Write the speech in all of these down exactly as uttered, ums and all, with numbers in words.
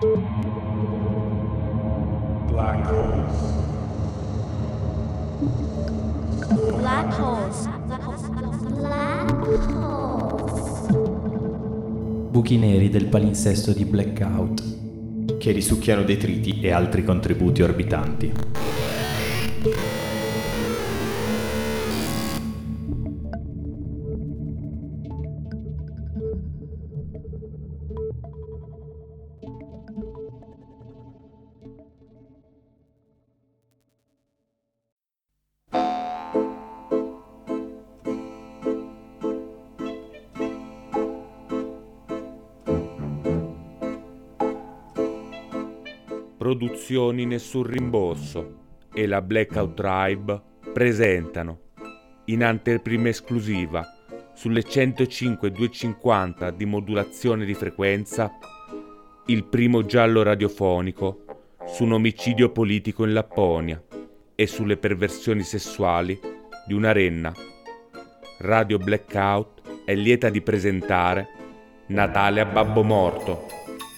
Black holes. Black holes. Black holes. Buchi neri del palinsesto di Blackout, che risucchiano detriti e altri contributi orbitanti. Produzioni Nessun Rimborso e la Blackout Tribe presentano, in anteprima esclusiva, sulle centocinque duecentocinquanta di modulazione di frequenza, il primo giallo radiofonico su un omicidio politico in Lapponia e sulle perversioni sessuali di una renna. Radio Blackout è lieta di presentare Natale a Babbo Morto.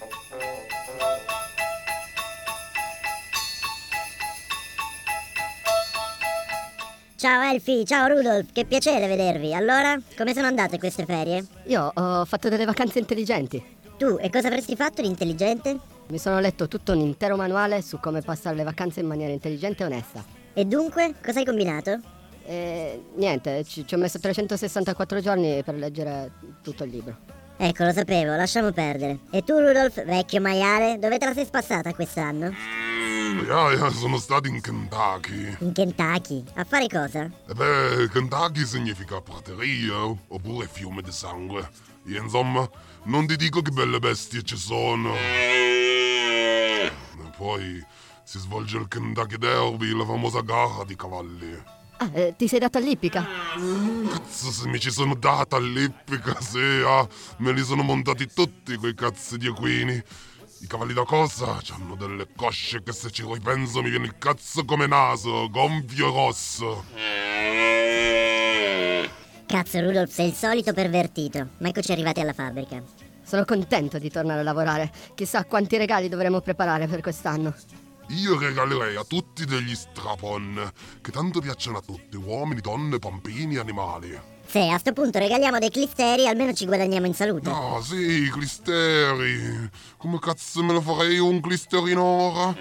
Ciao Elfi, ciao Rudolf, che piacere vedervi. Allora, come sono andate queste ferie? Io ho fatto delle vacanze intelligenti. Tu, e cosa avresti fatto di intelligente? Mi sono letto tutto un intero manuale su come passare le vacanze in maniera intelligente e onesta. E dunque, cosa hai combinato? E niente, ci, ci ho messo trecentosessantaquattro giorni per leggere tutto il libro. Ecco, lo sapevo, lasciamo perdere. E tu, Rudolf, vecchio maiale, dove te la sei spassata quest'anno? Ja, ja, sono stato in Kentucky. In Kentucky? A fare cosa? E beh, Kentucky significa prateria, oppure fiume di sangue. E insomma, non ti dico che belle bestie ci sono. E poi si svolge il Kentucky Derby, la famosa gara di cavalli. Ah, eh, ti sei dato all'ippica? Cazzo, se mi ci sono data all'ippica, sì, ah, me li sono montati tutti quei cazzi di equini. I cavalli da corsa hanno delle cosce che se ci ripenso mi viene il cazzo come naso, gonfio e rosso. Cazzo, Rudolf, sei il solito pervertito. Ma eccoci arrivati alla fabbrica. Sono contento di tornare a lavorare. Chissà quanti regali dovremo preparare per quest'anno. Io regalerei a tutti degli strapon, che tanto piacciono a tutti, uomini, donne, bambini, animali. Sì, a sto punto regaliamo dei clisteri, almeno ci guadagniamo in salute. Ah, sì, clisteri. Come cazzo me lo farei un clisterino ora?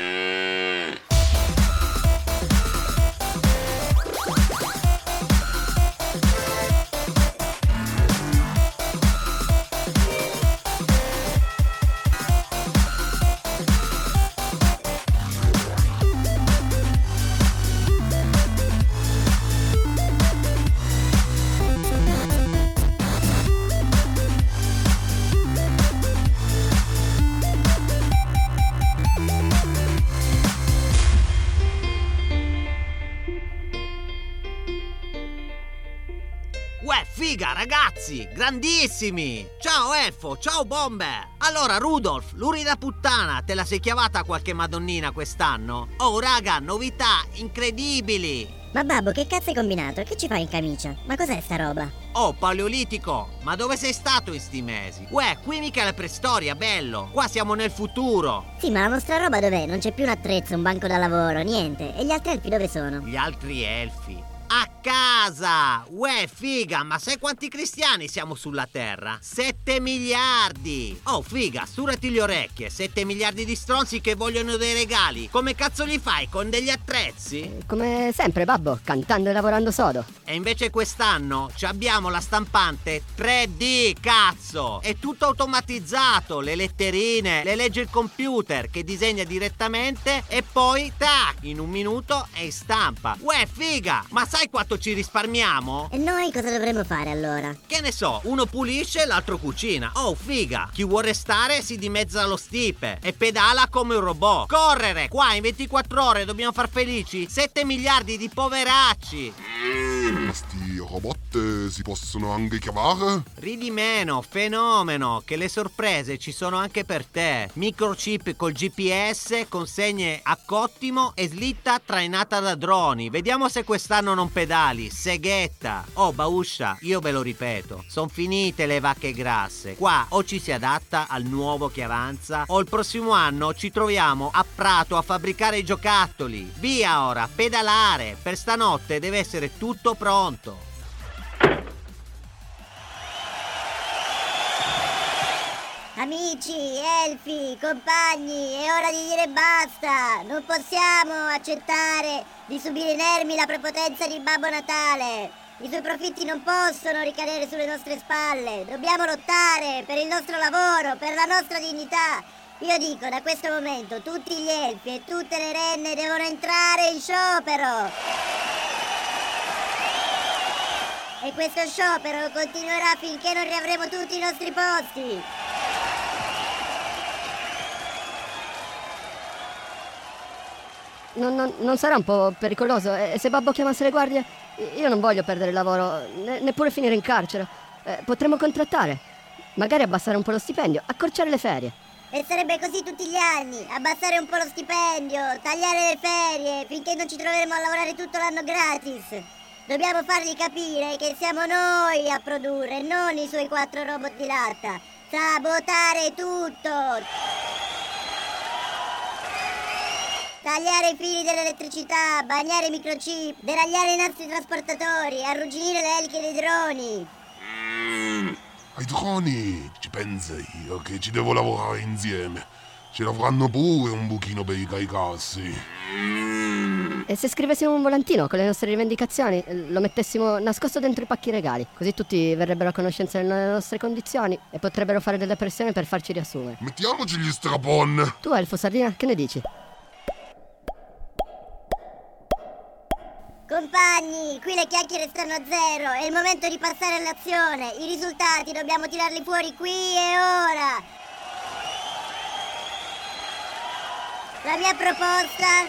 Uè, figa, ragazzi, grandissimi! Ciao Elfo, ciao Bomber! Allora, Rudolf, l'urida puttana, te la sei chiavata qualche madonnina quest'anno? Oh, raga, novità incredibili! Ma babbo, che cazzo hai combinato? Che ci fai in camicia? Ma cos'è sta roba? Oh, paleolitico, ma dove sei stato in sti mesi? Uè, qui mica la preistoria, bello! Qua siamo nel futuro! Sì, ma la nostra roba dov'è? Non c'è più un attrezzo, un banco da lavoro, niente. E gli altri elfi dove sono? Gli altri elfi? A casa! Uè, figa, ma sai quanti cristiani siamo sulla Terra? Sette miliardi! Oh, figa, sturati le orecchie, sette miliardi di stronzi che vogliono dei regali. Come cazzo li fai, con degli attrezzi? Come sempre, babbo, cantando e lavorando sodo. E invece quest'anno ci abbiamo la stampante tre D, cazzo! È tutto automatizzato, le letterine, le legge il computer che disegna direttamente e poi, tac, in un minuto è in stampa. Uè, figa, ma sai Sai quanto ci risparmiamo? E noi cosa dovremmo fare allora? Che ne so, uno pulisce e l'altro cucina. Oh, figa! Chi vuole restare si dimezza lo stipe e pedala come un robot. Correre! Qua in ventiquattro ore dobbiamo far felici sette miliardi di poveracci. Mm, sti robot stanotte si possono anche chiamare? Ridi meno, fenomeno, che le sorprese ci sono anche per te. Microchip col G P S, consegne a cottimo e slitta trainata da droni. Vediamo se quest'anno non pedali, seghetta. Oh, Bauscia, io ve lo ripeto, son finite le vacche grasse. Qua o ci si adatta al nuovo che avanza, o il prossimo anno ci troviamo a Prato a fabbricare i giocattoli. Via ora, pedalare, per stanotte deve essere tutto pronto. Amici, elfi, compagni, è ora di dire basta! Non possiamo accettare di subire inermi la prepotenza di Babbo Natale! I suoi profitti non possono ricadere sulle nostre spalle! Dobbiamo lottare per il nostro lavoro, per la nostra dignità! Io dico, da questo momento tutti gli elfi e tutte le renne devono entrare in sciopero! E questo sciopero continuerà finché non riavremo tutti i nostri posti! Non, non- non sarà un po' pericoloso? E se Babbo chiamasse le guardie, io non voglio perdere il lavoro, ne- neppure finire in carcere. Eh, potremmo contrattare, magari abbassare un po' lo stipendio, accorciare le ferie. E sarebbe così tutti gli anni, abbassare un po' lo stipendio, tagliare le ferie, finché non ci troveremo a lavorare tutto l'anno gratis. Dobbiamo fargli capire che siamo noi a produrre, non i suoi quattro robot di latta. Sabotare tutto! Tagliare i fili dell'elettricità, bagnare i microchip, deragliare i nostri trasportatori, arrugginire le eliche dei droni. Mm, ai droni, ci penso io che ci devo lavorare insieme. Ce l'avranno pure un buchino per i caicassi. Mm. E se scrivessimo un volantino con le nostre rivendicazioni, eh, lo mettessimo nascosto dentro i pacchi regali, così tutti verrebbero a conoscenza delle nostre condizioni e potrebbero fare delle pressioni per farci riassumere. Mettiamoci gli strapon. Tu, Elfo Sardina, che ne dici? Compagni, qui le chiacchiere stanno a zero, è il momento di passare all'azione. I risultati dobbiamo tirarli fuori qui e ora. La mia proposta: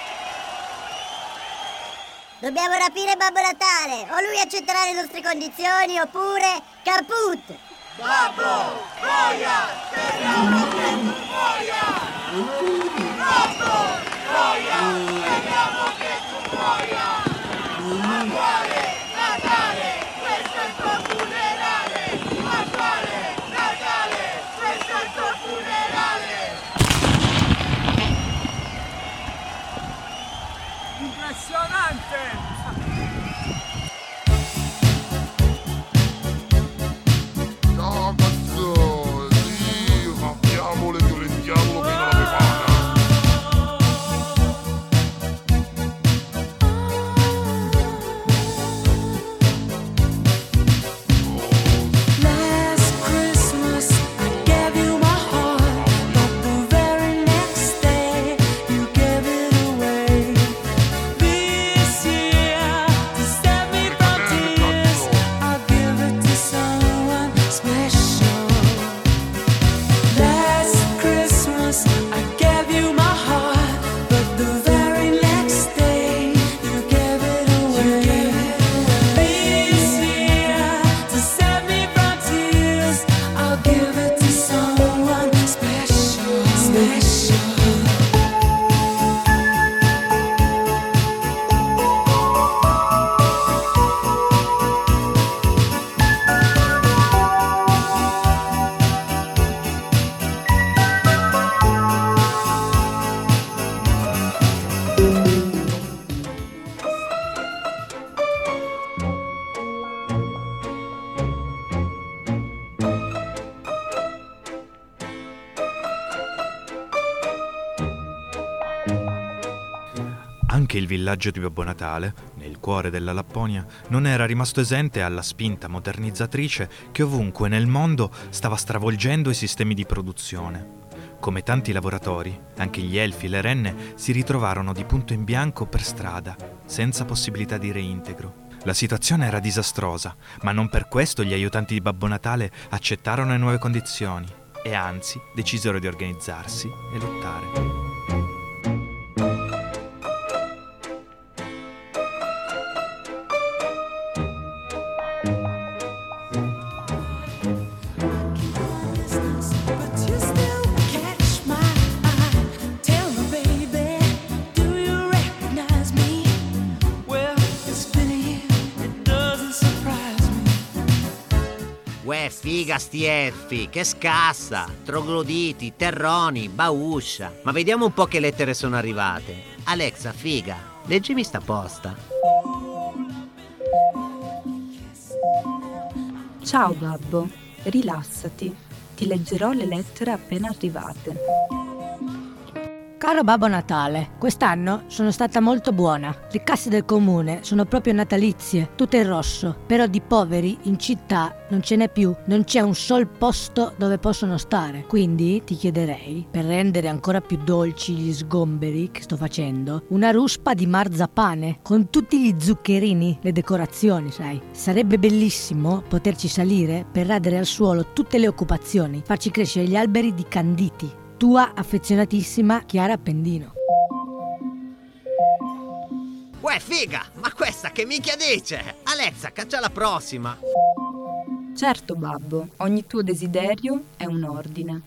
dobbiamo rapire Babbo Natale, o lui accetterà le nostre condizioni oppure caput! Babbo, boia, speriamo che tu muoia! Babbo, boia, speriamo che tu muoia! Ma quale Natale? Questo è il tuo funerale! Ma quale Natale? Questo è il tuo funerale! Impressionante! Ciao cazzo, sì, rappiamolo e violentiamolo fino alla befana. Anche il villaggio di Babbo Natale, nel cuore della Lapponia, non era rimasto esente alla spinta modernizzatrice che ovunque nel mondo stava stravolgendo i sistemi di produzione. Come tanti lavoratori, anche gli elfi e le renne si ritrovarono di punto in bianco per strada, senza possibilità di reintegro. La situazione era disastrosa, ma non per questo gli aiutanti di Babbo Natale accettarono le nuove condizioni e anzi decisero di organizzarsi e lottare. figa sti elfi, che scassa, trogloditi, terroni, bauscia. Ma vediamo un po' che lettere sono arrivate. Alexa, figa, leggimi sta posta. Ciao babbo, rilassati, ti leggerò le lettere appena arrivate. Caro Babbo Natale, quest'anno sono stata molto buona. Le casse del comune sono proprio natalizie, tutte in rosso. Però di poveri in città non ce n'è più, non c'è un sol posto dove possono stare. Quindi ti chiederei, per rendere ancora più dolci gli sgomberi che sto facendo, una ruspa di marzapane con tutti gli zuccherini, le decorazioni, sai. Sarebbe bellissimo poterci salire per radere al suolo tutte le occupazioni, farci crescere gli alberi di canditi. Tua affezionatissima Chiara Appendino. Uè, figa, ma questa che minchia dice? Alexa, caccia la prossima. Certo babbo, ogni tuo desiderio è un ordine.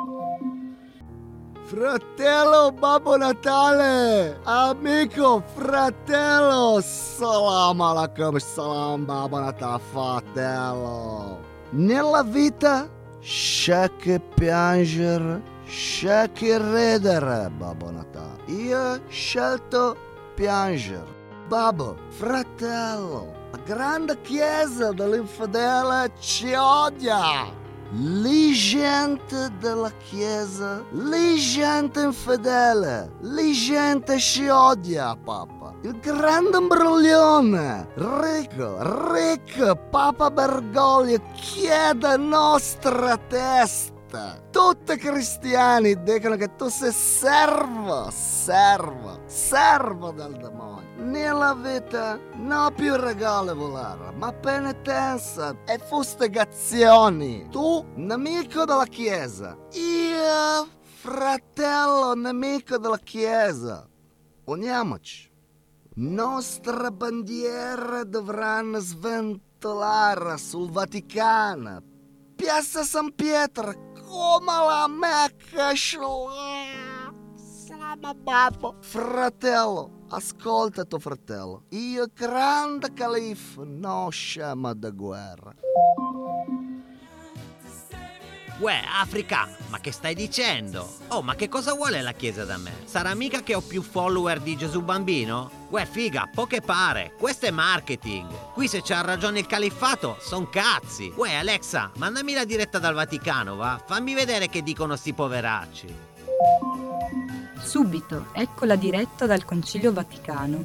Fratello Babbo Natale, amico, fratello, salam alaikum, salam Babbo Natale, fratello. Nella vita c'è che piangere, c'è che ridere, Babbo Natale. Io ho scelto piangere. Babbo, fratello, la grande chiesa dell'infedele ci odia. Le gente della chiesa, le gente infedele, le gente ci odia, Papa. Il grande imbroglione, ricco, ricco, Papa Bergoglio chiede nostra testa. Tutti i cristiani dicono che tu sei servo, servo, servo del demonio. Nella vita non più regali volare, ma penitenza e fustigazioni. Tu, nemico della Chiesa. Io, fratello, nemico della Chiesa. Uniamoci. Nostre bandiere dovranno sventolare sul Vaticano. Piazza San Pietro, come la Mecca. Fratello, ascolta tuo fratello. Io grande califfo, non scema da guerra. Uè, Africa, ma che stai dicendo? Oh, ma che cosa vuole la chiesa da me? Sarà mica che ho più follower di Gesù Bambino? Uè, figa, poche pare, questo è marketing. Qui se c'ha ragione il califfato, son cazzi. Uè, Alexa, mandami la diretta dal Vaticano, va? Fammi vedere che dicono sti poveracci. Subito, ecco la diretta dal Concilio Vaticano.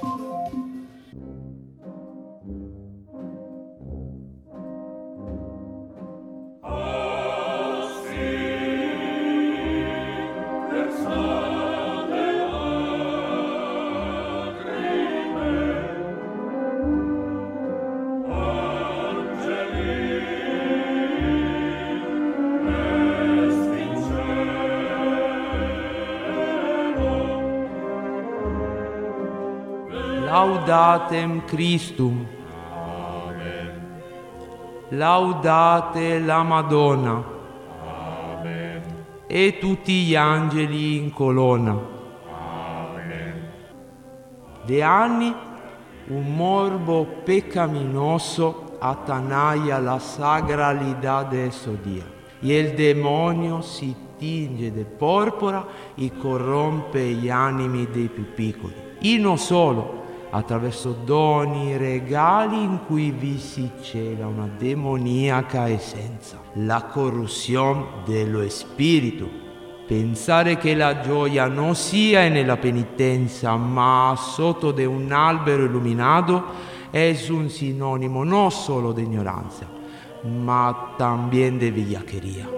Laudatem Christum. Amen. Laudate la Madonna. Amen. E tutti gli angeli in colonna. Amen. De anni un morbo peccaminoso attanaglia la sacralità de esso dia. E il demonio si tinge de porpora e corrompe gli animi dei più piccoli. E non solo, attraverso doni, regali in cui vi si cela una demoniaca essenza, la corruzione dello spirito. Pensare che la gioia non sia nella penitenza, ma sotto di un albero illuminato, è un sinonimo non solo di ignoranza, ma también de vigliaccheria.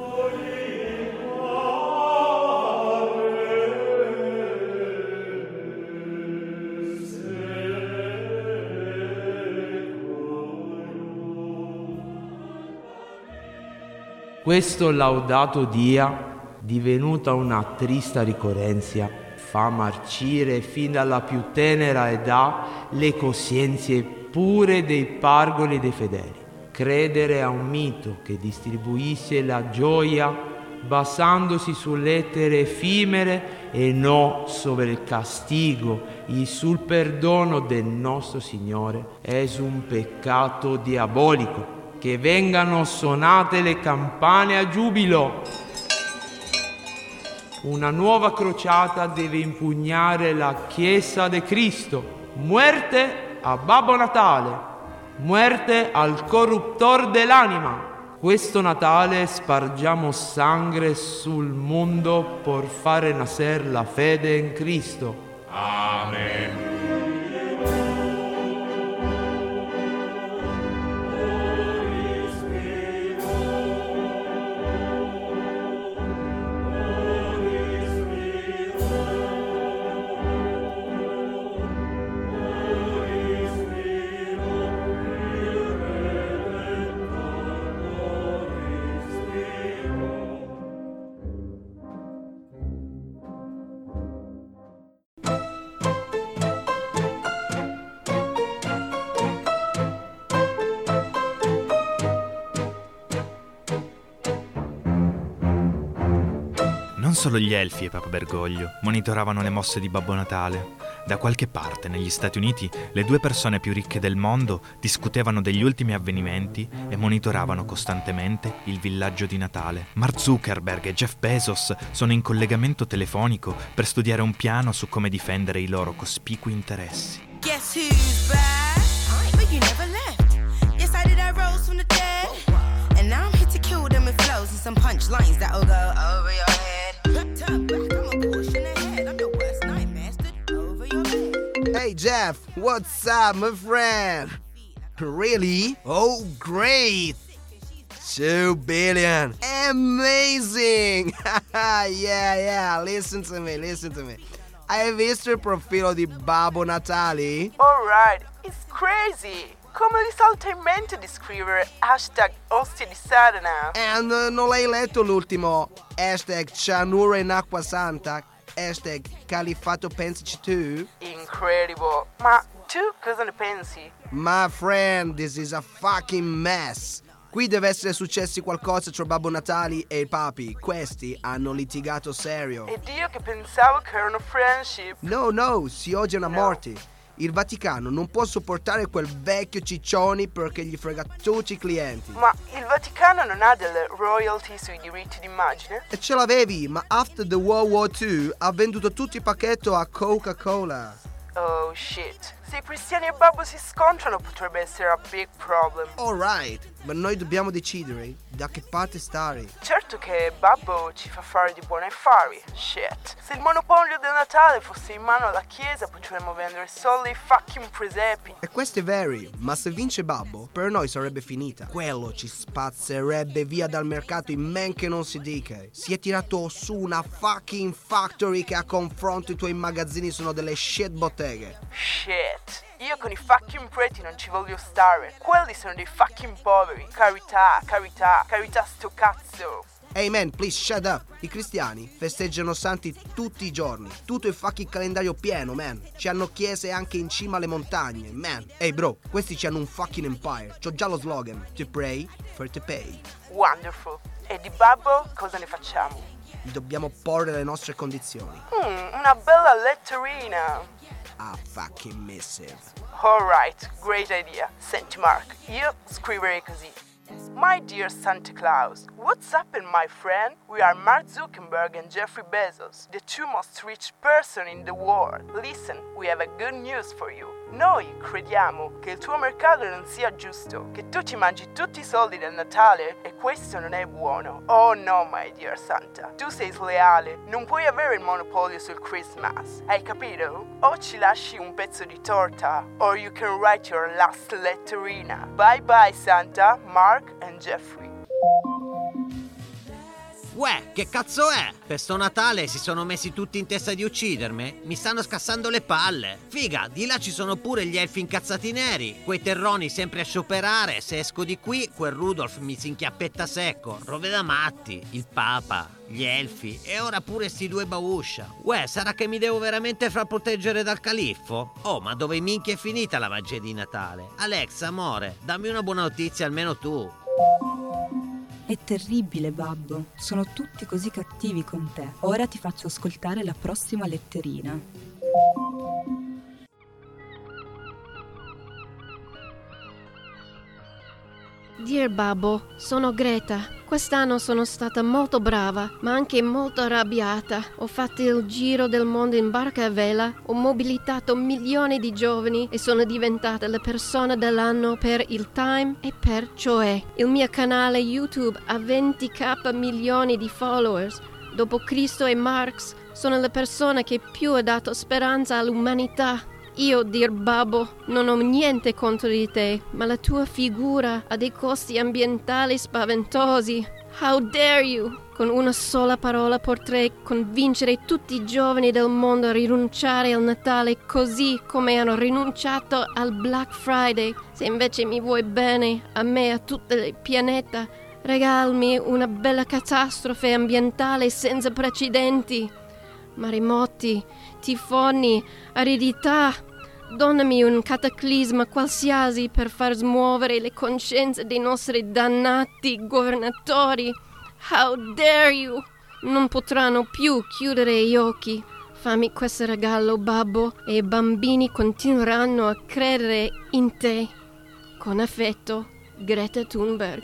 Questo laudato dia, divenuta una trista ricorrenza, fa marcire fin dalla più tenera età le coscienze pure dei pargoli dei fedeli. Credere a un mito che distribuisce la gioia basandosi su lettere effimere e non sobre il castigo e sul perdono del nostro Signore è un peccato diabolico che vengano suonate le campane a giubilo. Una nuova crociata deve impugnare la Chiesa de Cristo. Muerte a Babbo Natale, muerte al corruptor dell'anima. Questo Natale spargiamo sangue sul mondo per fare nascer la fede in Cristo. Amen. Non solo gli elfi e Papa Bergoglio monitoravano le mosse di Babbo Natale. Da qualche parte negli Stati Uniti le due persone più ricche del mondo discutevano degli ultimi avvenimenti e monitoravano costantemente il villaggio di Natale. Mark Zuckerberg e Jeff Bezos sono in collegamento telefonico per studiare un piano su come difendere i loro cospicui interessi. Guess who's back? But you never left. Yes, I did. I rose from the dead. And now I'm here to kill them with flows and some punchlines that'll go over your head. Turn back, I'm a portion ahead. I'm your worst nightmare, stood over your bed. Hey Jeff, what's up, my friend? Really? Oh, great! Two billion! Amazing! yeah, yeah, listen to me, listen to me. Hai visto il profilo di Babbo Natale? Alright, it's crazy! Come gli salta in mente di scrivere hashtag ostie di Satana? And uh, non l'hai letto l'ultimo? Hashtag cianuro in acqua santa? Hashtag califato pensaci tu? Incredible! Ma tu cosa ne pensi? My friend, this is a fucking mess. Qui deve essere successo qualcosa tra Babbo Natale e i papi. Questi hanno litigato serio. Ed io che pensavo che erano friendship. No, no, si odiano a No. morti. Il Vaticano non può sopportare quel vecchio ciccioni perché gli frega tutti i clienti. Ma il Vaticano non ha delle royalty sui diritti d'immagine? E ce l'avevi, ma after the World War Two ha venduto tutto il pacchetto a Coca-Cola. Oh shit. Se i cristiani e Babbo si scontrano potrebbe essere a big problem. Alright, ma noi dobbiamo decidere da che parte stare. Certo che Babbo ci fa fare di buoni affari. Shit. Se il monopolio del Natale fosse in mano alla Chiesa potremmo vendere solo i fucking presepi. E questo è vero, ma se vince Babbo, per noi sarebbe finita. Quello ci spazzerebbe via dal mercato in men che non si dica. Si è tirato su una fucking factory che a confronto i tuoi magazzini sono delle shit botteghe. Shit. Io con i fucking preti non ci voglio stare. Quelli sono dei fucking poveri. Carità, carità, carità sto cazzo. Hey man, please shut up. I cristiani festeggiano santi tutti i giorni. Tutto il fucking calendario pieno, man. Ci hanno chiese anche in cima alle montagne, man. Hey bro, questi ci hanno un fucking empire. C'ho già lo slogan. To pray for to pay. Wonderful. E di Babbo cosa ne facciamo? Gli dobbiamo porre le nostre condizioni. Mm, una bella letterina. A fucking missive. Alright, great idea. Senti Mark, io scriverei così. My dear Santa Claus, what's happened, my friend? We are Mark Zuckerberg and Jeffrey Bezos, the two most rich persons in the world. Listen, we have a good news for you. Noi crediamo che il tuo mercato non sia giusto, che tu ti mangi tutti i soldi del Natale e questo non è buono. Oh no, my dear Santa, tu sei sleale, non puoi avere il monopolio sul Christmas, hai capito? O ci lasci un pezzo di torta, or you can write your last letterina. Bye bye Santa, Mark and Jeffrey. Uè, che cazzo è? Per sto Natale si sono messi tutti in testa di uccidermi? Mi stanno scassando le palle. Figa, di là ci sono pure gli elfi incazzati neri, quei terroni sempre a scioperare. Se esco di qui, quel Rudolph mi si inchiappetta secco. Rove da matti, il Papa, gli elfi e ora pure sti due bauscia. Uè, sarà che mi devo veramente far proteggere dal califfo? Oh, ma dove minchia è finita la magia di Natale? Alex, amore, dammi una buona notizia almeno tu. È terribile, Babbo. Sono tutti così cattivi con te. Ora ti faccio ascoltare la prossima letterina. Dear Babbo, sono Greta. Quest'anno sono stata molto brava, ma anche molto arrabbiata. Ho fatto il giro del mondo in barca a vela, ho mobilitato milioni di giovani e sono diventata la persona dell'anno per il Time e per Cioè. Il mio canale YouTube ha venti milioni di followers. Dopo Cristo e Marx, sono la persona che più ha dato speranza all'umanità. Io, Dear Babbo, non ho niente contro di te, ma la tua figura ha dei costi ambientali spaventosi. How dare you! Con una sola parola potrei convincere tutti i giovani del mondo a rinunciare al Natale così come hanno rinunciato al Black Friday. Se invece mi vuoi bene, a me e a tutto il pianeta, regalami una bella catastrofe ambientale senza precedenti. Maremoti, tifoni, aridità. Donami un cataclisma qualsiasi per far smuovere le coscienze dei nostri dannati governatori. How dare you! Non potranno più chiudere gli occhi. Fammi questo regalo, Babbo, e i bambini continueranno a credere in te. Con affetto, Greta Thunberg.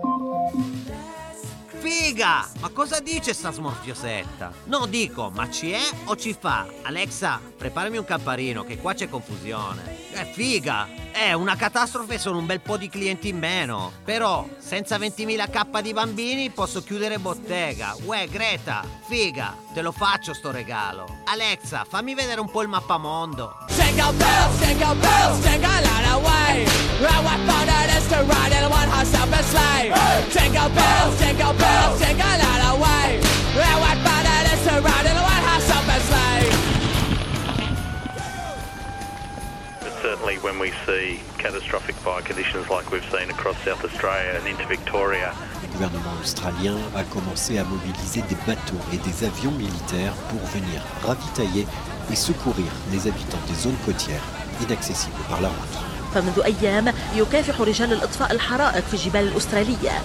Figa! Ma cosa dice sta smorfiosetta? No, dico, ma ci è o ci fa? Alexa, preparami un campanino che qua c'è confusione. È figa! È una catastrofe, sono un bel po' di clienti in meno. Però, senza ventimila K di bambini posso chiudere bottega. Uè, Greta, figa, te lo faccio sto regalo. Alexa, fammi vedere un po' il mappamondo. Jingle bells, jingle bells, jingle all the way. Well, what fun it is to ride in a one-horse open sleigh. Jingle bells, jingle bells, jingle all the way. Well, what fun it is to ride in a one-horse open sleigh. But certainly when we see catastrophic fire conditions like we've seen across South Australia and into Victoria. Le gouvernement australien a commencé à mobiliser des bateaux et des avions militaires pour venir ravitailler et secourir les habitants des zones côtières inaccessibles par la route. فمنذ أيام يكافح رجال الإطفاء الحرائق في الجبال الأسترالية.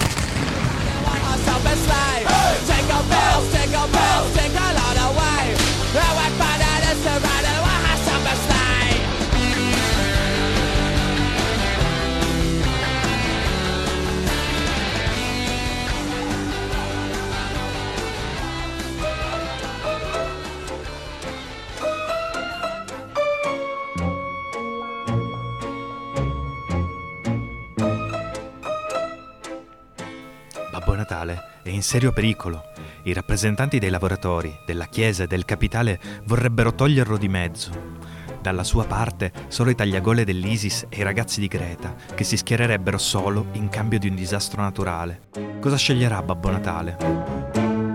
Babbo Natale è in serio pericolo. I rappresentanti dei lavoratori, della Chiesa e del capitale vorrebbero toglierlo di mezzo. Dalla sua parte, solo i tagliagole dell'ISIS e i ragazzi di Greta, che si schiererebbero solo in cambio di un disastro naturale. Cosa sceglierà Babbo Natale?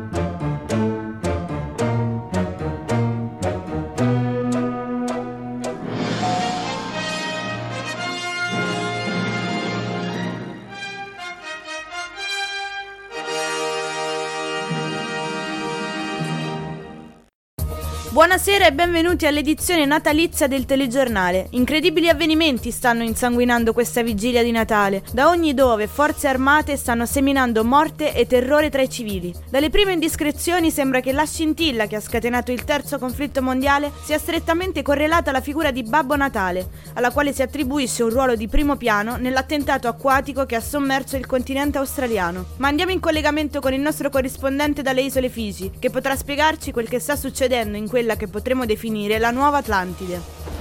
Buonasera e benvenuti all'edizione natalizia del telegiornale. Incredibili avvenimenti stanno insanguinando questa vigilia di Natale. Da ogni dove forze armate stanno seminando morte e terrore tra i civili. Dalle prime indiscrezioni sembra che la scintilla che ha scatenato il terzo conflitto mondiale sia strettamente correlata alla figura di Babbo Natale, alla quale si attribuisce un ruolo di primo piano nell'attentato acquatico che ha sommerso il continente australiano. Ma andiamo in collegamento con il nostro corrispondente dalle isole Figi, che potrà spiegarci quel che sta succedendo in quella che potremmo definire la nuova Atlantide.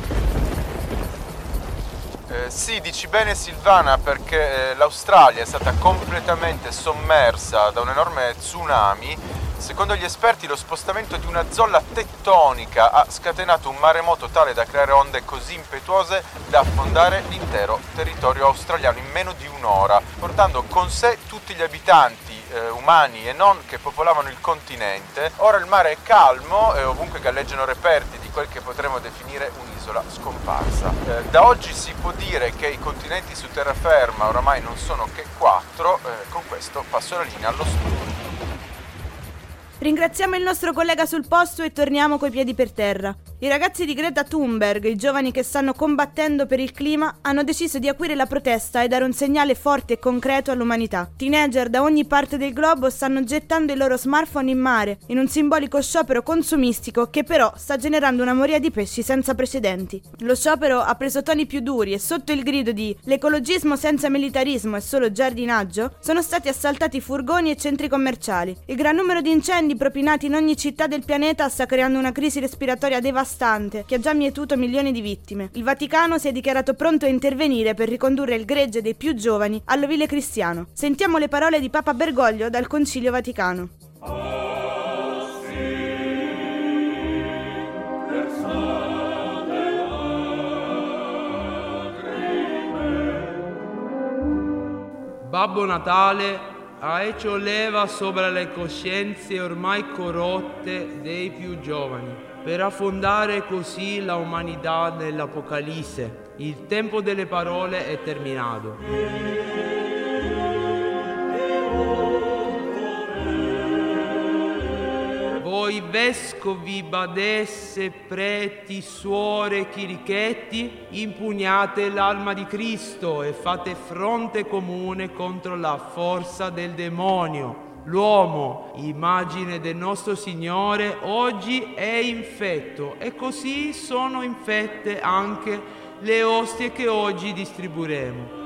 Eh, sì, dici bene Silvana, perché eh, l'Australia è stata completamente sommersa da un enorme tsunami. Secondo gli esperti lo spostamento di una zolla tettonica ha scatenato un maremoto tale da creare onde così impetuose da affondare l'intero territorio australiano in meno di un'ora, portando con sé tutti gli abitanti eh, umani e non che popolavano il continente. Ora il mare è calmo e ovunque galleggiano reperti di quel che potremmo definire un'isola scomparsa. Eh, da oggi si può dire che i continenti su terraferma oramai non sono che quattro. Eh, con questo passo la linea allo studio. Ringraziamo il nostro collega sul posto e torniamo coi piedi per terra. I ragazzi di Greta Thunberg, i giovani che stanno combattendo per il clima, hanno deciso di acuire la protesta e dare un segnale forte e concreto all'umanità. Teenager da ogni parte del globo stanno gettando i loro smartphone in mare, in un simbolico sciopero consumistico che però sta generando una moria di pesci senza precedenti. Lo sciopero ha preso toni più duri e sotto il grido di "l'ecologismo senza militarismo è solo giardinaggio" sono stati assaltati furgoni e centri commerciali. Il gran numero di incendi propinati in ogni città del pianeta sta creando una crisi respiratoria devastante che ha già mietuto milioni di vittime. Il Vaticano si è dichiarato pronto a intervenire per ricondurre il gregge dei più giovani all'ovile cristiano. Sentiamo le parole di Papa Bergoglio dal Concilio Vaticano. Babbo Natale ha hecho leva sopra le coscienze ormai corrotte dei più giovani, per affondare così la umanità nell'Apocalisse. Il tempo delle parole è terminato. Voi vescovi, badesse, preti, suore, chirichetti, impugnate l'alma di Cristo e fate fronte comune contro la forza del demonio. L'uomo, immagine del nostro Signore, oggi è infetto e così sono infette anche le ostie che oggi distribuiremo.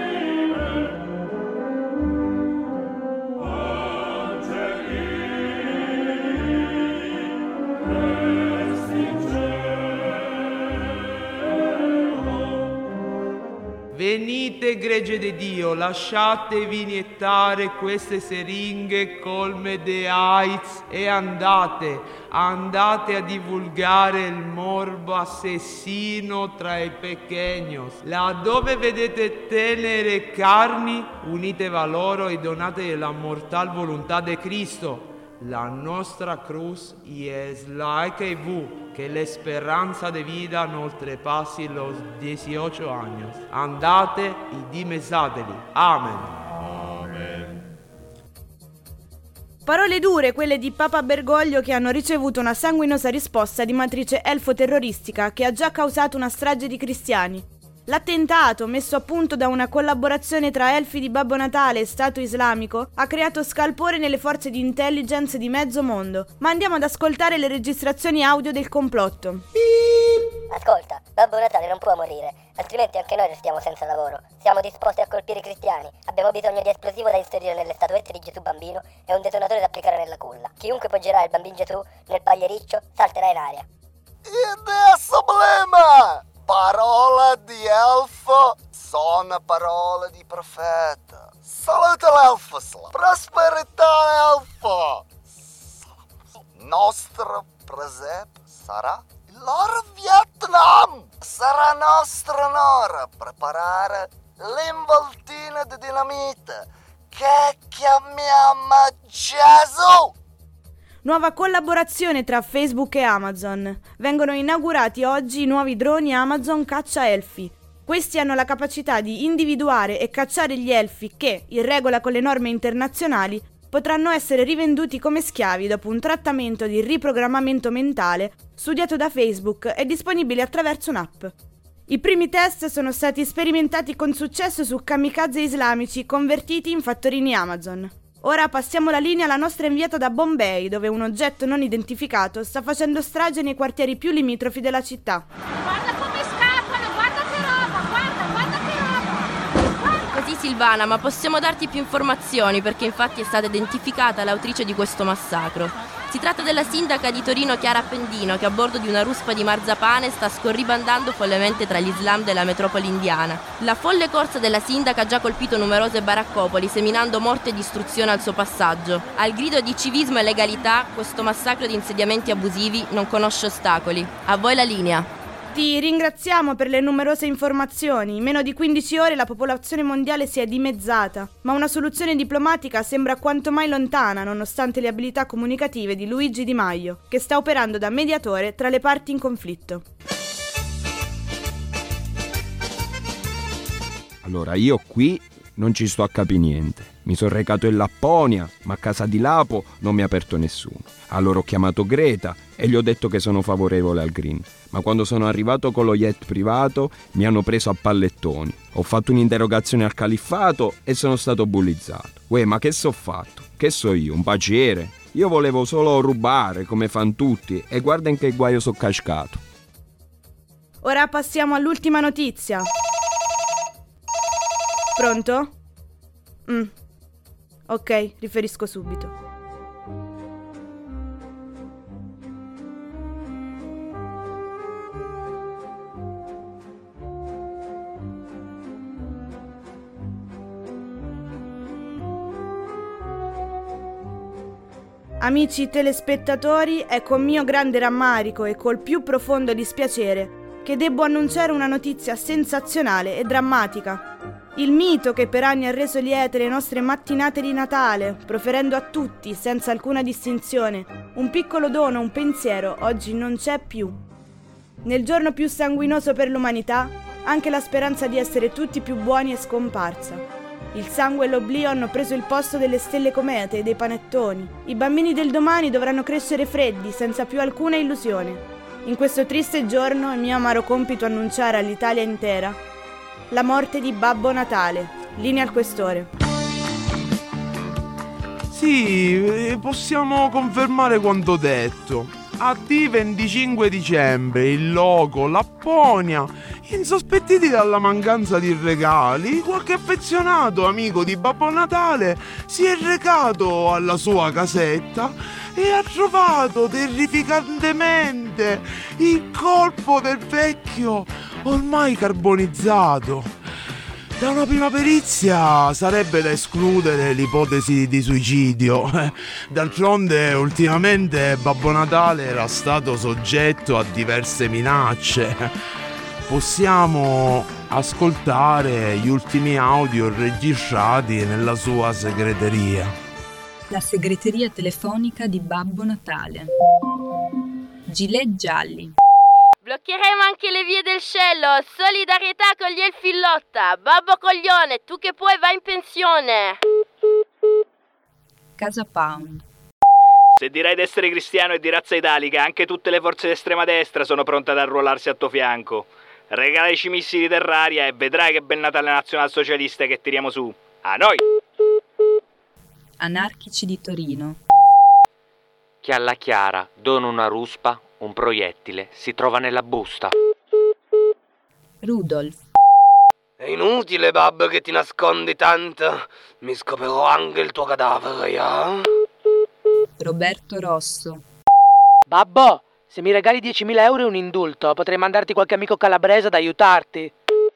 Venite, gregge di Dio, lasciatevi iniettare queste siringhe colme di AIDS e andate, andate a divulgare il morbo assassino tra i pequeños. Laddove vedete tenere carni, unitevi a loro e donate la mortal volontà di Cristo. La nostra cruz es la que vu, que la speranza de vida no oltrepassi los dieciocho años. Andate y dimezzateli. Amen. Amen. Parole dure quelle di Papa Bergoglio, che hanno ricevuto una sanguinosa risposta di matrice elfo-terroristica che ha già causato una strage di cristiani. L'attentato, messo a punto da una collaborazione tra elfi di Babbo Natale e Stato islamico, ha creato scalpore nelle forze di intelligence di mezzo mondo. Ma andiamo ad ascoltare le registrazioni audio del complotto. Ascolta, Babbo Natale non può morire, altrimenti anche noi restiamo senza lavoro. Siamo disposti a colpire i cristiani. Abbiamo bisogno di esplosivo da inserire nelle statuette di Gesù bambino e un detonatore da applicare nella culla. Chiunque poggerà il bambino Gesù nel pagliericcio salterà in aria. Idea sublime! Parola di elfo sono parole di profeta. Salute l'elfo, prosperità elfo. Nostro presepe sarà il loro Vietnam. Sarà nostro onore preparare l'involtina di dinamite che chiamiamo Gesù. Nuova collaborazione tra Facebook e Amazon. Vengono inaugurati oggi i nuovi droni Amazon Caccia Elfi. Questi hanno la capacità di individuare e cacciare gli elfi che, in regola con le norme internazionali, potranno essere rivenduti come schiavi dopo un trattamento di riprogrammamento mentale studiato da Facebook e disponibile attraverso un'app. I primi test sono stati sperimentati con successo su kamikaze islamici convertiti in fattorini Amazon. Ora passiamo la linea alla nostra inviata da Bombay, dove un oggetto non identificato sta facendo strage nei quartieri più limitrofi della città. Guarda come scappano, guarda che roba, guarda, guarda che roba! Guarda. Così Silvana, ma possiamo darti più informazioni perché infatti è stata identificata l'autrice di questo massacro. Si tratta della sindaca di Torino Chiara Appendino, che a bordo di una ruspa di marzapane sta scorribandando follemente tra gli slam della metropoli indiana. La folle corsa della sindaca ha già colpito numerose baraccopoli, seminando morte e distruzione al suo passaggio. Al grido di civismo e legalità, questo massacro di insediamenti abusivi non conosce ostacoli. A voi la linea. Ti ringraziamo per le numerose informazioni. In meno di quindici ore la popolazione mondiale si è dimezzata, ma una soluzione diplomatica sembra quanto mai lontana nonostante le abilità comunicative di Luigi Di Maio, che sta operando da mediatore tra le parti in conflitto. Allora, io qui non ci sto a capi niente. Mi sono recato in Lapponia, ma a casa di Lapo non mi ha aperto nessuno. Allora ho chiamato Greta e gli ho detto che sono favorevole al green. Ma quando sono arrivato con lo jet privato mi hanno preso a pallettoni. Ho fatto un'interrogazione al califfato e sono stato bullizzato. Uè, ma che so fatto? Che so io, un paciere? Io volevo solo rubare, come fan tutti, e guarda in che guaio so cascato. Ora passiamo all'ultima notizia. Pronto? Mm. Ok, riferisco subito. Amici telespettatori, è con mio grande rammarico e col più profondo dispiacere che debbo annunciare una notizia sensazionale e drammatica. Il mito che per anni ha reso liete le nostre mattinate di Natale, proferendo a tutti, senza alcuna distinzione, un piccolo dono, un pensiero, oggi non c'è più. Nel giorno più sanguinoso per l'umanità, anche la speranza di essere tutti più buoni è scomparsa. Il sangue e l'oblio hanno preso il posto delle stelle comete e dei panettoni. I bambini del domani dovranno crescere freddi, senza più alcuna illusione. In questo triste giorno è mio amaro compito annunciare all'Italia intera la morte di Babbo Natale. Linea al questore. Sì, possiamo confermare quanto detto. A D venticinque dicembre, il loco, Lapponia, insospettiti dalla mancanza di regali, qualche affezionato amico di Babbo Natale si è recato alla sua casetta e ha trovato terrificantemente il corpo del vecchio ormai carbonizzato. Da una prima perizia sarebbe da escludere l'ipotesi di suicidio. D'altronde, ultimamente Babbo Natale era stato soggetto a diverse minacce. Possiamo ascoltare gli ultimi audio registrati nella sua segreteria. La segreteria telefonica di Babbo Natale. Gilet gialli. Bloccheremo anche le vie del Scello. Solidarietà con gli elfi in lotta. Babbo coglione, tu che puoi vai in pensione. Casa Pound. Se dirai di essere cristiano e di razza italica, anche tutte le forze d'estrema destra sono pronte ad arruolarsi a tuo fianco. Regalaci missili terraria e vedrai che bel Natale nazionalsocialista che tiriamo su. A noi! Anarchici di Torino. Chi alla chiara dona una ruspa, un proiettile si trova nella busta. Rudolf. È inutile, Bab, che ti nascondi tanto. Mi scoprirò anche il tuo cadavere, eh? Roberto Rosso. Babbo, se mi regali diecimila euro e un indulto, potrei mandarti qualche amico calabrese ad aiutarti.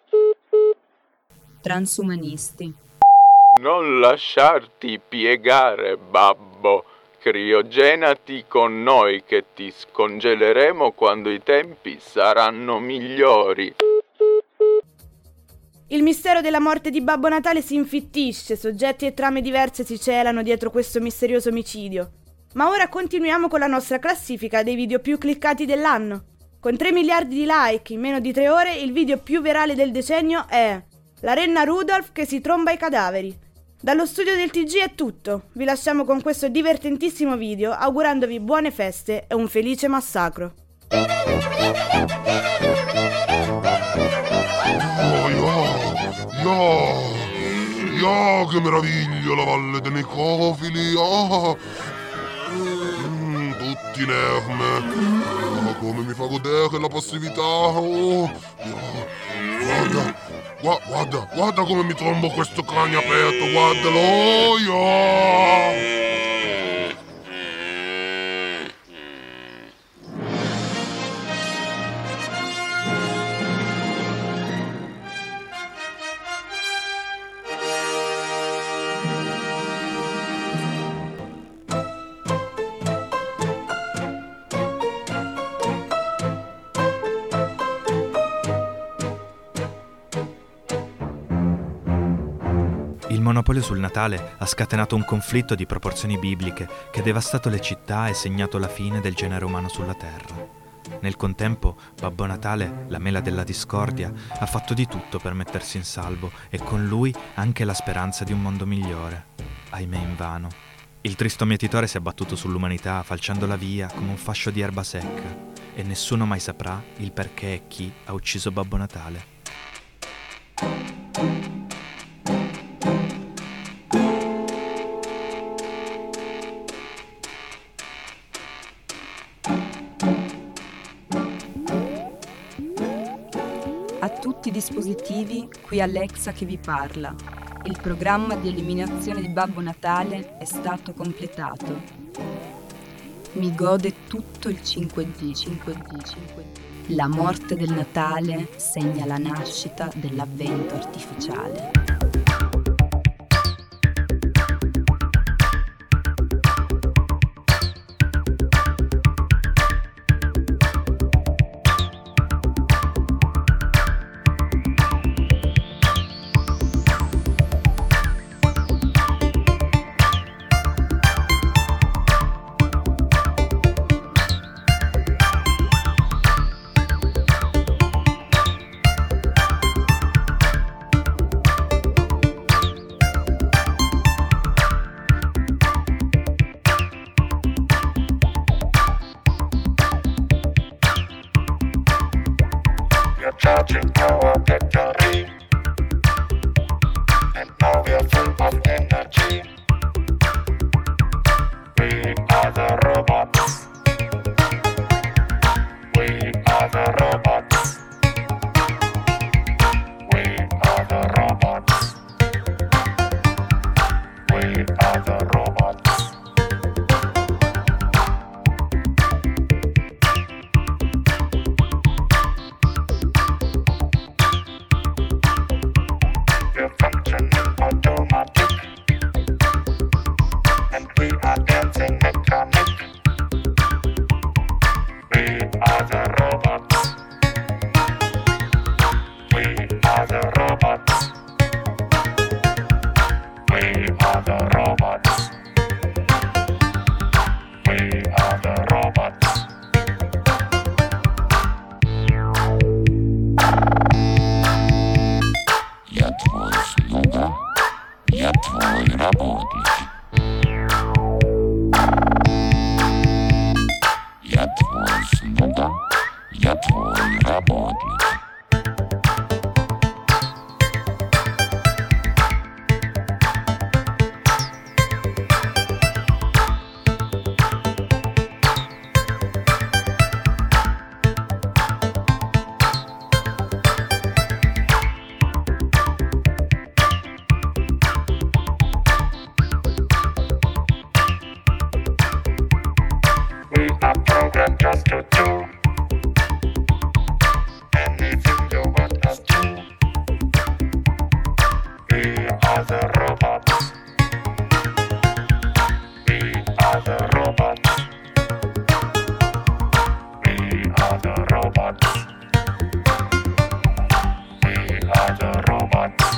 Transumanisti. Non lasciarti piegare, babbo. Criogenati con noi che ti scongeleremo quando i tempi saranno migliori. Il mistero della morte di Babbo Natale si infittisce, soggetti e trame diverse si celano dietro questo misterioso omicidio. Ma ora continuiamo con la nostra classifica dei video più cliccati dell'anno. Con tre miliardi di like in meno di tre ore, il video più virale del decennio è la renna Rudolf che si tromba i cadaveri. Dallo studio del T G è tutto, vi lasciamo con questo divertentissimo video augurandovi buone feste e un felice massacro. Oh, yo, yo, yo, che meraviglia la valle dei necrofili, oh, mm, tutti inerme, oh, come mi fa godere la passività, oh, yo, guarda. Guarda, guarda come mi trombo questo cranio aperto, guardalo, oh, yo! Il monopolio sul Natale ha scatenato un conflitto di proporzioni bibliche che ha devastato le città e segnato la fine del genere umano sulla Terra. Nel contempo, Babbo Natale, la mela della discordia, ha fatto di tutto per mettersi in salvo e con lui anche la speranza di un mondo migliore. Ahimè invano. Il tristo mietitore si è abbattuto sull'umanità, falciandola via come un fascio di erba secca, e nessuno mai saprà il perché e chi ha ucciso Babbo Natale. A tutti i dispositivi, qui Alexa che vi parla. Il programma di eliminazione di Babbo Natale è stato completato. Mi gode tutto il cinque D. cinque D, cinque D. La morte del Natale segna la nascita dell'avvento artificiale. Charging our battery, and now we are full of energy. We are the robots. We are the robots. We are the robots. We are the robots. Just to do anything you want us to. We are the robots. We are the robots. We are the robots. We are the robots.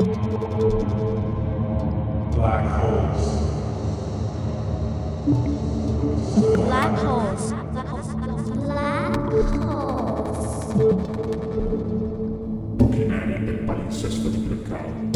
Black holes. Black holes. Black holes. Kinetic palinsesto di blackout.